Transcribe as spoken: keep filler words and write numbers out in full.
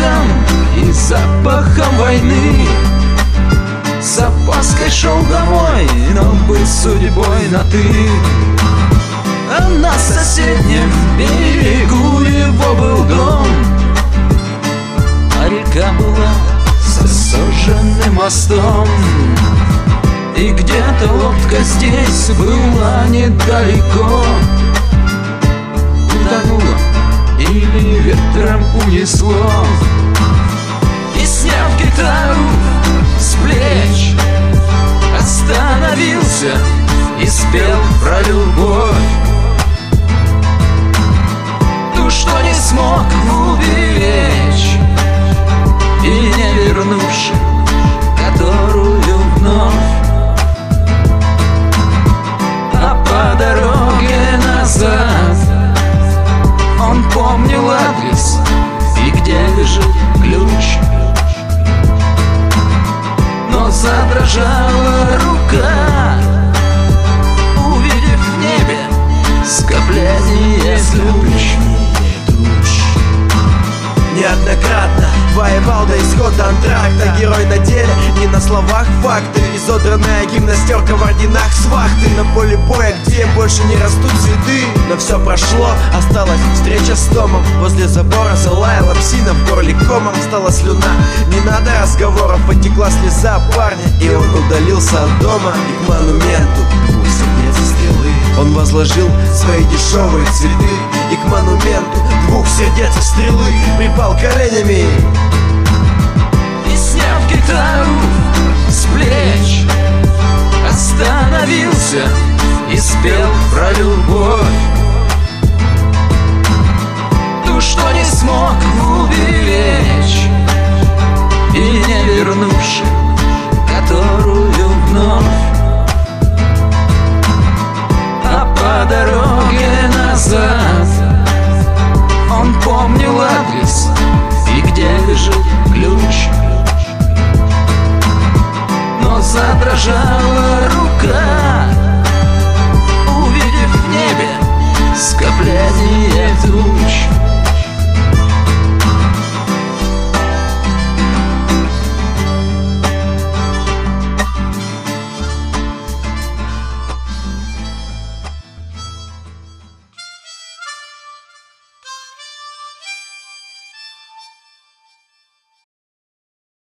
холодом и запахом войны. С опаской шел домой, но быть судьбой на ты. А на соседнем берегу его был дом, а река была со сожженным мостом. И где-то лодка здесь была недалеко, утонула или ветром унесло. И сняв гитару с плеч, остановился и спел про любовь, ту, что не смог уберечь и не вернувши, которую вновь. А по дороге назад он помнил адрес и где лежит ключ. Но задрожала рука, увидев в небе скопление туч. Неоднократно воевал до исхода антракта. Герой на деле, не на словах факты. Изодранная гимнастерка в орденах с вахты. На поле боя, где больше не растут цветы. Но все прошло, осталась встреча с Томом. Возле забора залаяла псина, в горле комом стала слюна. Не надо разговоров, потекла слеза парня, и он удалился от дома и к монументу двух сердец и стрелы. Он возложил свои дешевые цветы и к монументу двух сердец и стрелы припал коленями. И сняв гитару с плеч, остановился и спел про любовь, ту, что не смог уберечь